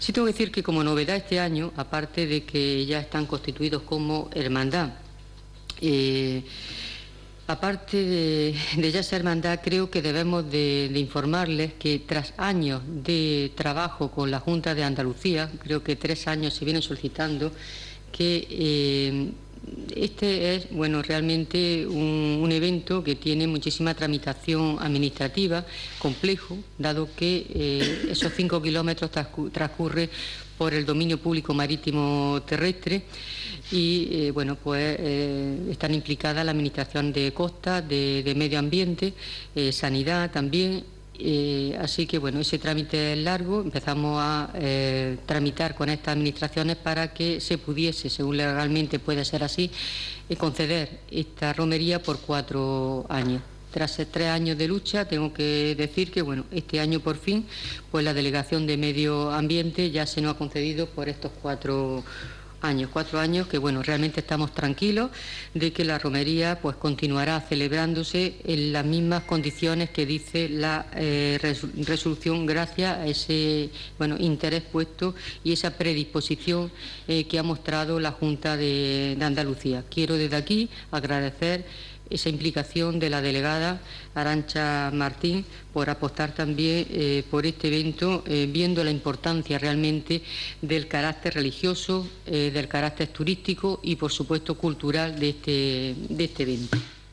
Sí tengo que decir que como novedad este año, aparte de que ya están constituidos como hermandad, eh, aparte de ya ser hermandad, creo que debemos de informarles que tras años de trabajo con la Junta de Andalucía, creo que 3 años se vienen solicitando, que este es, bueno, realmente un evento que tiene muchísima tramitación administrativa, complejo, dado que esos 5 kilómetros transcurre por el dominio público marítimo terrestre y, bueno, pues están implicadas la Administración de Costas, de Medio Ambiente, Sanidad también. Así que, bueno, ese trámite es largo. Empezamos a tramitar con estas administraciones para que se pudiese, según legalmente puede ser así, conceder esta romería por 4 años. Tras 3 años de lucha, tengo que decir que, bueno, este año por fin, pues la Delegación de Medio Ambiente ya se nos ha concedido por estos 4 años. 4 años que, bueno, realmente estamos tranquilos de que la romería pues continuará celebrándose en las mismas condiciones que dice la resolución, gracias a ese, bueno, interés puesto y esa predisposición que ha mostrado la Junta de Andalucía. Quiero desde aquí agradecer esa implicación de la delegada Arantxa Martín por apostar también por este evento, viendo la importancia realmente del carácter religioso, del carácter turístico y, por supuesto, cultural de este evento.